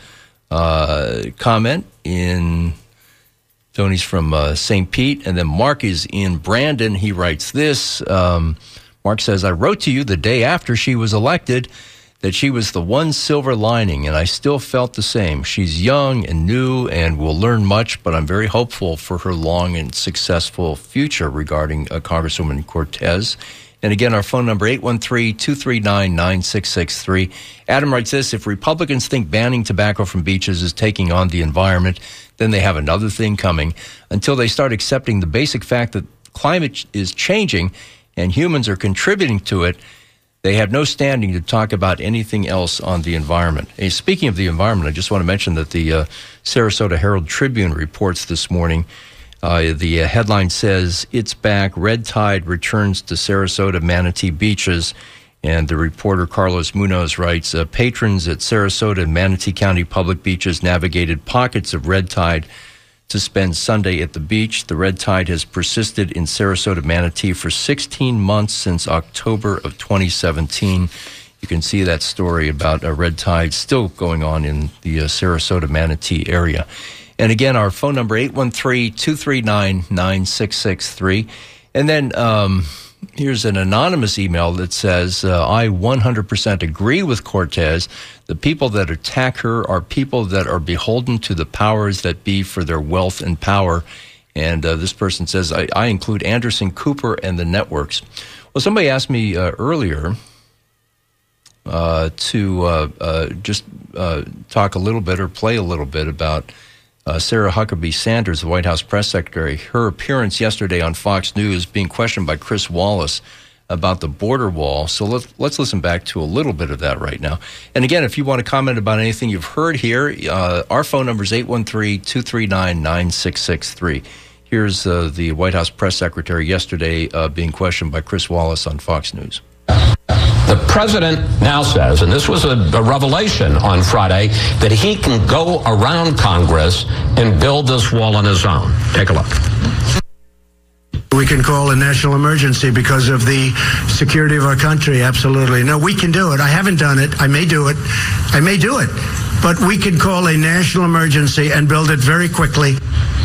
uh, comment in... Tony's from uh, Saint Pete, and then Mark is in Brandon. He writes this. Um, Mark says, I wrote to you the day after she was elected that she was the one silver lining, and I still felt the same. She's young and new and will learn much, but I'm very hopeful for her long and successful future regarding uh, Congresswoman Cortez. And again, our phone number, eight one three, two three nine, nine six six three. Adam writes this, if Republicans think banning tobacco from beaches is taking on the environment, then they have another thing coming until they start accepting the basic fact that climate is changing and humans are contributing to it. They have no standing to talk about anything else on the environment. And speaking of the environment, I just want to mention that the uh, Sarasota Herald Tribune reports this morning. Uh, the uh, headline says, it's back, red tide returns to Sarasota Manatee beaches. And the reporter Carlos Munoz writes, uh, patrons at Sarasota and Manatee County public beaches navigated pockets of red tide to spend Sunday at the beach. The red tide has persisted in Sarasota Manatee for sixteen months since October of twenty seventeen. You can see that story about a red tide still going on in the uh, Sarasota Manatee area. And again, our phone number, eight one three, two three nine, nine six six three. And then um, Here's an anonymous email that says, uh, I one hundred percent agree with Cortez. The people that attack her are people that are beholden to the powers that be for their wealth and power. And uh, this person says, I, I include Anderson Cooper and the networks. Well, somebody asked me uh, earlier uh, to uh, uh, just uh, talk a little bit or play a little bit about Uh, Sarah Huckabee Sanders, the White House press secretary, her appearance yesterday on Fox News being questioned by Chris Wallace about the border wall. So let's, let's listen back to a little bit of that right now. And again, if you want to comment about anything you've heard here, uh, our phone number is eight one three, two three nine, nine six six three. Here's uh, the White House press secretary yesterday uh, being questioned by Chris Wallace on Fox News. The president now says, and this was a, a revelation on Friday, that he can go around Congress and build this wall on his own. Take a look. We can call a national emergency because of the security of our country. Absolutely. No, we can do it. I haven't done it. I may do it. I may do it. But we can call a national emergency and build it very quickly.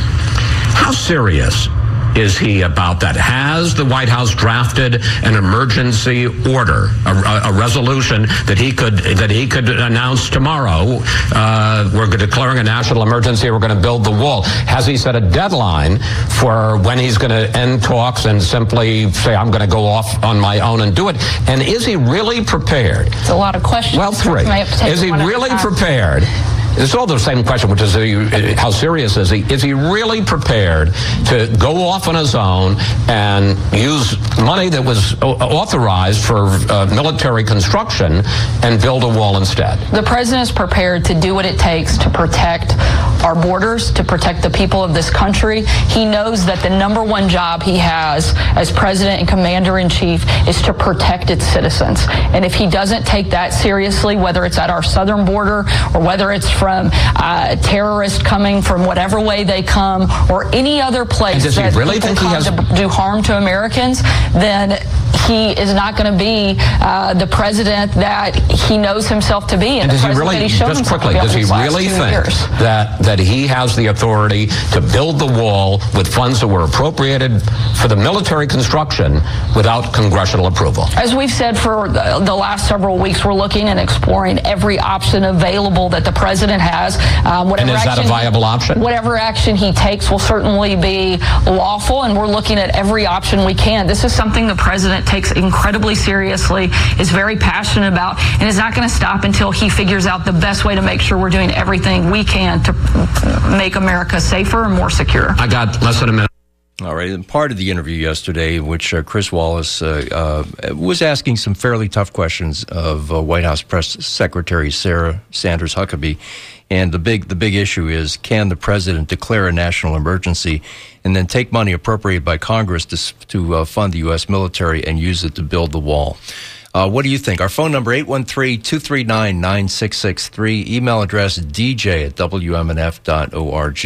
How serious is he about that? Has the White House drafted an emergency order, a, a, a resolution that he could that he could announce tomorrow? Uh, we're declaring a national emergency. We're going to build the wall. Has he set a deadline for when he's going to end talks and simply say, "I'm going to go off on my own and do it"? And is he really prepared? It's a lot of questions. Well, three. Is he really prepared? It's all the same question, which is uh, how serious is he? Is he really prepared to go off on his own and use money that was authorized for uh, military construction and build a wall instead? The president is prepared to do what it takes to protect our borders, to protect the people of this country. He knows that the number one job he has as president and commander-in-chief is to protect its citizens. And if he doesn't take that seriously, whether it's at our southern border or whether it's from uh, terrorists coming from whatever way they come or any other place that really people come has... to do harm to Americans, then he is not going to be uh, the president that he knows himself to be. And, and does he really, just quickly, does he really think years. that that he has the authority to build the wall with funds that were appropriated for the military construction without congressional approval? As we've said for the, the last several weeks, we're looking and exploring every option available that the president has. Um, and is that a viable he, option? Whatever action he takes will certainly be lawful, and we're looking at every option we can. This is something the president takes incredibly seriously, is very passionate about, and is not going to stop until he figures out the best way to make sure we're doing everything we can to make America safer and more secure. I got less than a minute. All right, and part of the interview yesterday, in which uh, Chris Wallace uh, uh, was asking some fairly tough questions of uh, White House Press Secretary Sarah Sanders Huckabee, and the big the big issue is, can the president declare a national emergency and then take money appropriated by Congress to to uh, fund the U S military and use it to build the wall? Uh, what do you think? Our phone number, eight one three, two three nine, nine six six three. Email address, d j at w m n f dot org.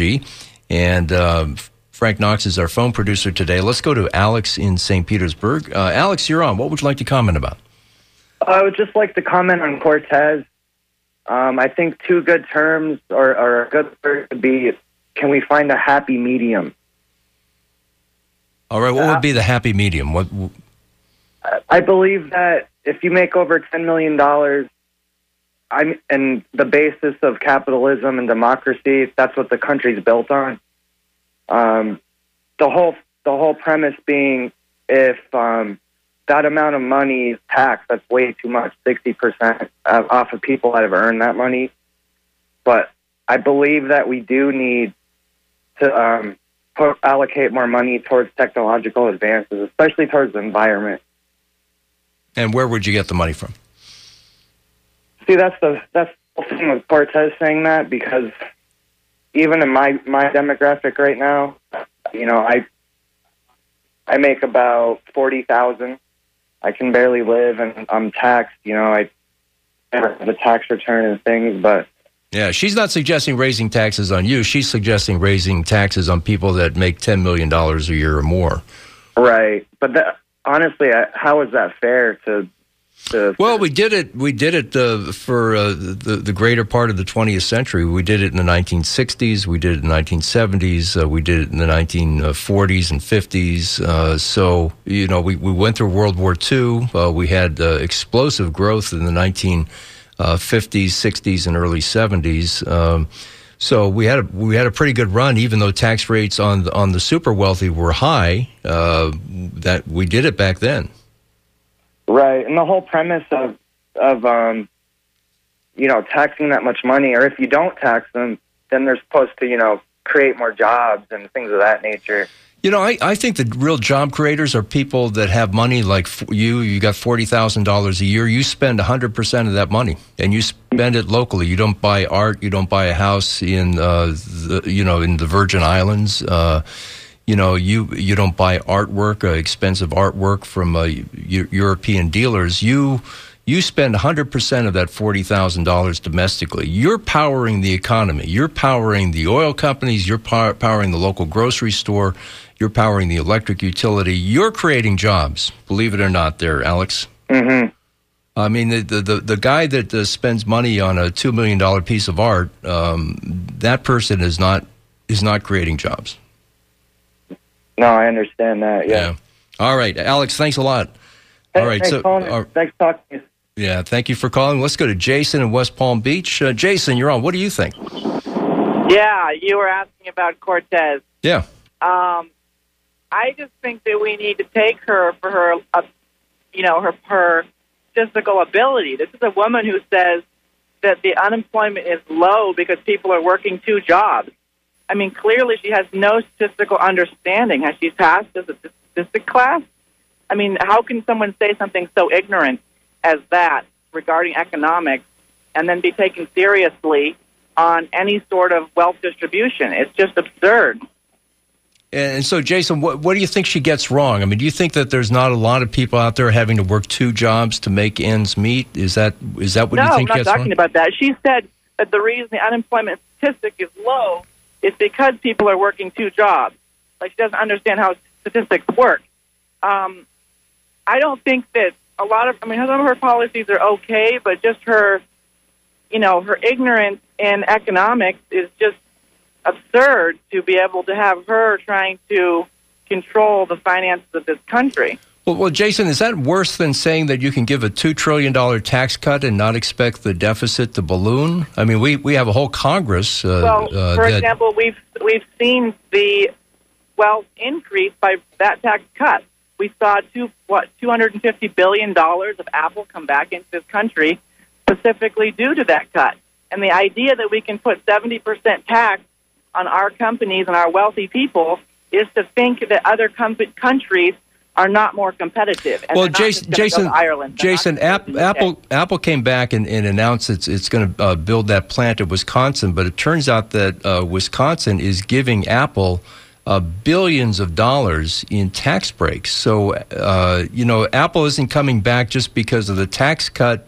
And uh, Frank Knox is our phone producer today. Let's go to Alex in Saint Petersburg. Uh, Alex, you're on. What would you like to comment about? I would just like to comment on Cortez. Um, I think two good terms, or, or a good word would be, can we find a happy medium? All right, what would be the happy medium? What? I believe that if you make over ten million dollars, I'm, and the basis of capitalism and democracy, that's what the country's built on. Um, the whole the whole premise being, if um, that amount of money is taxed, that's way too much, sixty percent off of people that have earned that money. But I believe that we do need to um, put, allocate more money towards technological advances, especially towards the environment. And where would you get the money from? See, that's the that's the thing with Cortez saying that, because even in my, my demographic right now, you know, I I make about forty thousand. I can barely live, and I'm taxed. You know, I have a tax return and things, but yeah, she's not suggesting raising taxes on you. She's suggesting raising taxes on people that make ten million dollars a year or more. Right, but that, honestly, how is that fair to To, well, we did it. We did it uh, for uh, the the greater part of the twentieth century. We did it in the nineteen sixties. We did it in the nineteen seventies. Uh, we did it in the nineteen forties and fifties. Uh, so you know, we, we went through World War Two. Uh, we had uh, explosive growth in the nineteen fifties, sixties, and early seventies. Um, so we had a we had a pretty good run, even though tax rates on the, on the super wealthy were high. Uh, that we did it back then. Right, and the whole premise of of um, you know, taxing that much money, or if you don't tax them, then they're supposed to, you know, create more jobs and things of that nature. You know, I, I think the real job creators are people that have money like you. You got forty thousand dollars a year. You spend one hundred percent of that money, and you spend it locally. You don't buy art. You don't buy a house in, uh, the, you know, in the Virgin Islands. Uh, You know, you you don't buy artwork, uh, expensive artwork from uh, U- European dealers. You you spend one hundred percent of that forty thousand dollars domestically. You're powering the economy. You're powering the oil companies. You're power- powering the local grocery store. You're powering the electric utility. You're creating jobs, believe it or not there, Alex. Mm-hmm. I mean, the, the, the, the guy that uh, spends money on a two million dollars piece of art, um, that person is not is not creating jobs. No, I understand that. Yeah. yeah. All right, Alex. Thanks a lot. Hey, All right. Thanks, so, uh, thanks for talking to you. Yeah. Thank you for calling. Let's go to Jason in West Palm Beach. Uh, Jason, you're on. What do you think? Yeah, you were asking about Cortez. Yeah. Um, I just think that we need to take her for her, uh, you know, her her physical ability. This is a woman who says that the unemployment is low because people are working two jobs. I mean, clearly she has no statistical understanding. Has she passed as a statistic class? I mean, how can someone say something so ignorant as that regarding economics and then be taken seriously on any sort of wealth distribution? It's just absurd. And so, Jason, what, what do you think she gets wrong? I mean, do you think that there's not a lot of people out there having to work two jobs to make ends meet? Is that is that what no, you think I'm not gets talking wrong? about that. She said that the reason the unemployment statistic is low is because people are working two jobs. Like, she doesn't understand how statistics work. Um, I don't think that a lot of, I mean, some of her policies are okay, but just her, you know, her ignorance in economics is just absurd to be able to have her trying to control the finances of this country. Well, well, Jason, is that worse than saying that you can give a two trillion dollars tax cut and not expect the deficit to balloon? I mean, we, we have a whole Congress. Uh, well, uh, for that, example, we've we've seen the wealth increase by that tax cut. We saw two what two hundred fifty billion dollars of Apple come back into this country specifically due to that cut. And the idea that we can put seventy percent tax on our companies and our wealthy people is to think that other com- countries are not more competitive. And well, they're not Jason, just gonna Jason, go to Ireland. They're Jason, not App, gonna go to the U K. Apple, Apple came back and, and announced it's it's going to uh, build that plant in Wisconsin, but it turns out that uh, Wisconsin is giving Apple uh, billions of dollars in tax breaks. So, uh, you know, Apple isn't coming back just because of the tax cut.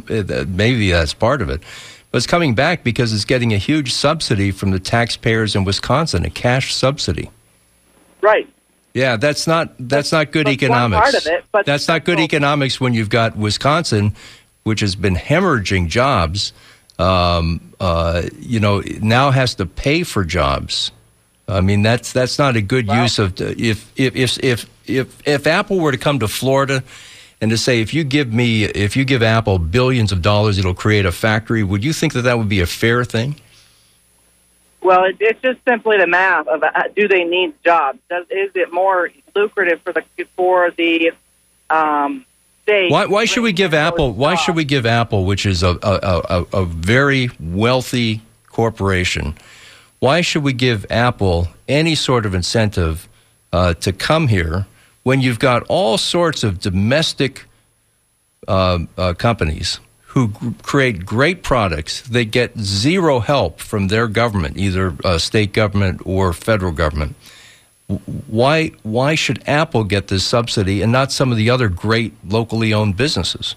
Maybe that's part of it. But it's coming back because it's getting a huge subsidy from the taxpayers in Wisconsin, a cash subsidy. Right. Yeah, that's not that's not good That's economics. one part of it, but that's not good economics when you've got Wisconsin, which has been hemorrhaging jobs. Um, uh, you know, now has to pay for jobs. I mean, that's that's not a good Wow. use of if if if if if if Apple were to come to Florida and to say, if you give me if you give Apple billions of dollars, it'll create a factory. Would you think that that would be a fair thing? Well, it, it's just simply the math of uh, do they need jobs? Does, is it more lucrative for the for the um, state? Why, why should we give Apple? Why should we give Apple, which is a, a, a, a very wealthy corporation, why should we give Apple any sort of incentive uh, to come here when you've got all sorts of domestic uh, uh, companies who g- create great products? They get zero help from their government, either uh, state government or federal government. Why why should Apple get this subsidy and not some of the other great locally owned businesses?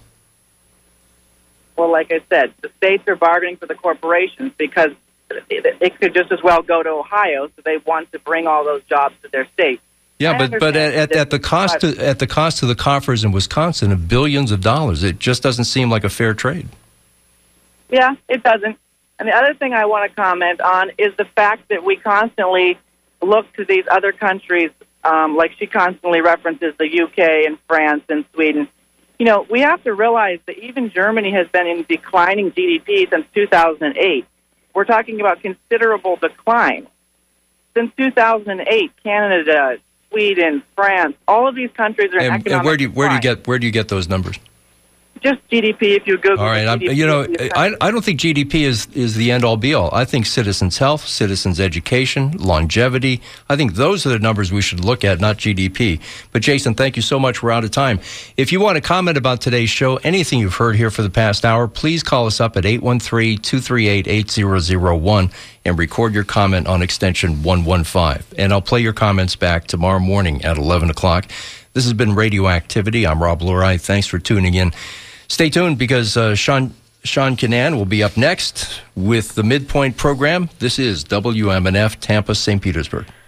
Well, like I said, the states are bargaining for the corporations because it, it could just as well go to Ohio, so they want to bring all those jobs to their state. Yeah, I but but at, at, at the cost but, to, at the cost to the coffers in Wisconsin of billions of dollars, it just doesn't seem like a fair trade. Yeah, it doesn't. And the other thing I want to comment on is the fact that we constantly look to these other countries, um, like she constantly references the U K and France and Sweden. You know, we have to realize that even Germany has been in declining G D P since two thousand eight. We're talking about considerable decline. Since two thousand eight, Canada, Sweden, France, all of these countries are in And, economic and where do you, where do you decline. get where do you get those numbers? Just G D P if you Google All right, I'm, G D P you know, of these I, I don't think G D P is, is the end all be all. I think citizens' health, citizens' education, longevity, I think those are the numbers we should look at, not G D P. But Jason, thank you so much. We're out of time. If you want to comment about today's show, anything you've heard here for the past hour, please call us up at eight one three, two three eight, eight zero zero one and record your comment on extension one one five. And I'll play your comments back tomorrow morning at eleven o'clock. This has been Radioactivity. I'm Rob Lurie. Thanks for tuning in. Stay tuned because uh, Sean Sean Kinane will be up next with the Midpoint program. This is W M N F Tampa, Saint Petersburg.